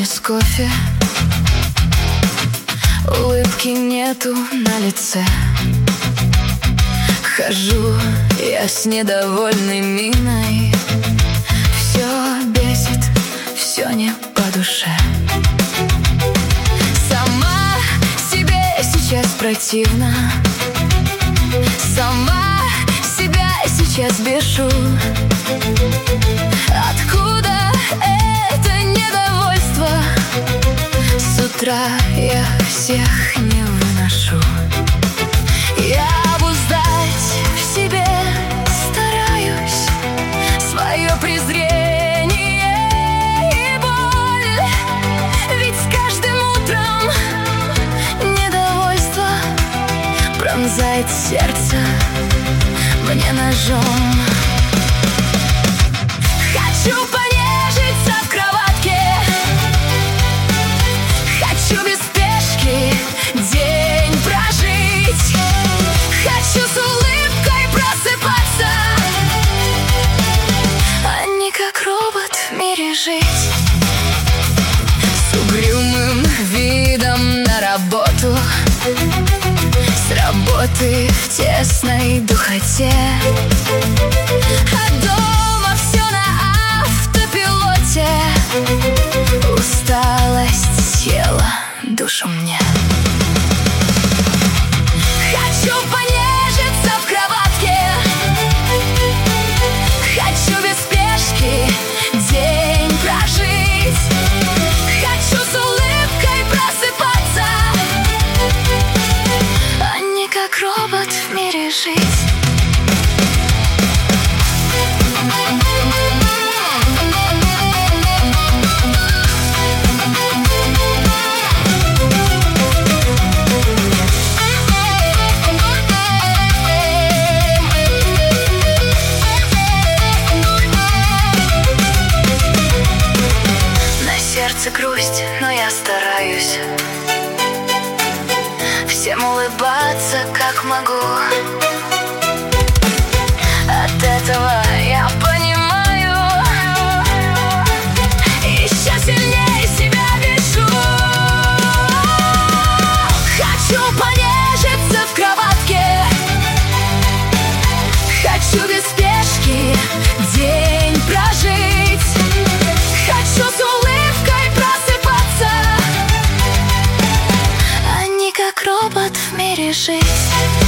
без кофе, улыбки нету на лице. Хожу я с недовольной миной, все бесит, все не по душе. Сама себе сейчас противна, сама себя сейчас бешу. Откуда это недовольство? С утра я всех не выношу. Я обуздать в себе стараюсь свое презрение и боль. Ведь с каждым утром недовольство пронзает сердце мне ножом. Хочу понежиться в кроватке, хочу без спешки день прожить, хочу с улыбкой просыпаться, а не как робот в мире жить. С угрюмым видом на работу, с работы в тесной духоте, а дома все на автопилоте. Усталость села душу мне. Хочу понежиться в кроватке, хочу без спешки день прожить, хочу с улыбкой просыпаться, а не как робот в мире жить. Грусть, но я стараюсь всем улыбаться, как могу. От этого я понимаю, еще сильнее себя бешу. Хочу понежиться в кроватке, хочу без спешки день прожить, хочу с улыбкой просыпаться, а не как робот в мире жить.